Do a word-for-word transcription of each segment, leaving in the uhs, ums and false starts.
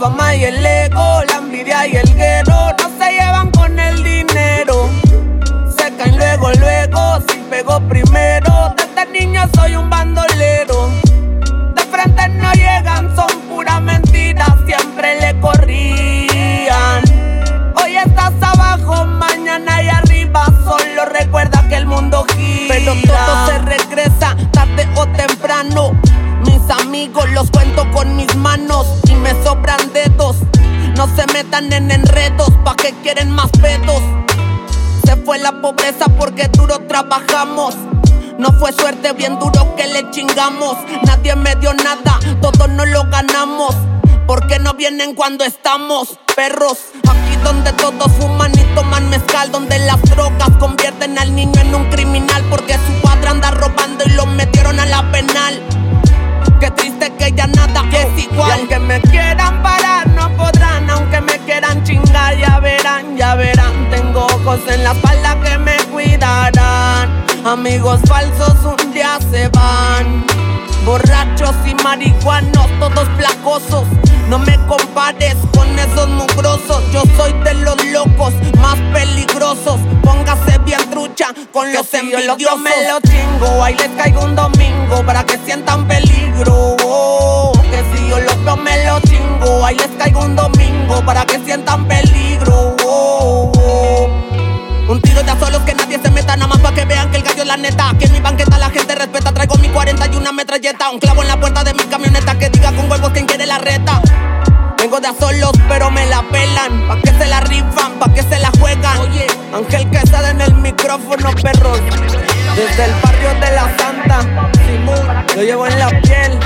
fama y el ego, la envidia y el guero no se llevan con el dinero. Se caen luego, luego, si pego primero. Desde niño soy un bandolero. De frente no llegan, son pura mentira, siempre le corrían. Hoy estás abajo, mañana y arriba, solo recuerda que el mundo gira. Pero todo se regresa, tarde o temprano. Mis amigos los cuento con mis manos y me sobran dedos. No se metan en enredos, pa' que quieren más pedos. Se fue la pobreza porque duro trabajamos. No fue suerte, bien duro que le chingamos. Nadie me dio nada, todo no lo ganamos. ¿Por qué no vienen cuando estamos? Perros, aquí donde todos fuman y toman mezcal, donde las drogas convierten al niño en un criminal, porque su padre anda robando y lo metieron a la penal. Qué triste que ya nada es igual. Y aunque me quieran parar no podrán, aunque me quieran chingar ya verán, ya verán. Tengo ojos en la espalda que me cuidarán. Amigos falsos un día se van. Borrachos y marihuanos, todos placosos. No me compares con esos mugrosos. Yo soy de los locos más peligrosos. Póngase bien trucha con los envidiosos. Yo me lo chingo, ahí les caigo un domingo para que sientan peligro. Oh, que si yo los veo me lo chingo, ahí les caigo un domingo para que sientan peligro. Oh, oh. Un tiro de a solos que nadie se meta, nada más pa' que vean que el gallo es la neta. Que en mi banqueta la gente respeta, traigo mi cuarenta y una metralleta. Un clavo en la puerta de mi camioneta que diga con huevos quien quiere la reta. Vengo de a solos pero me la pelan, pa' que se la rifan, pa' que se la juegan. Oye, Ángel Quesada en el micrófono, perros. Desde el barrio de la Santa, Simón, lo llevo en la piel.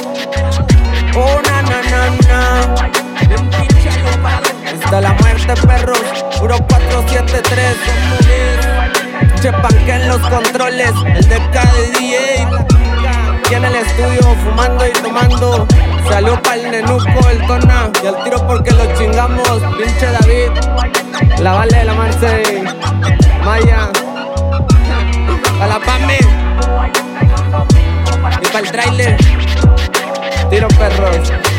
Oh, na, na, na, na. Hasta la muerte, perros. Puro cuatro siete tres. Chepan que en los controles, el de cada D J. Aquí en el estudio, fumando y tomando. Salud pa'l nenuco, el Tona. Y al tiro porque lo chingamos. Pinche David, la Vale, la Marce, Maya, a la Pame. Y pa'l trailer. Tiro, perros.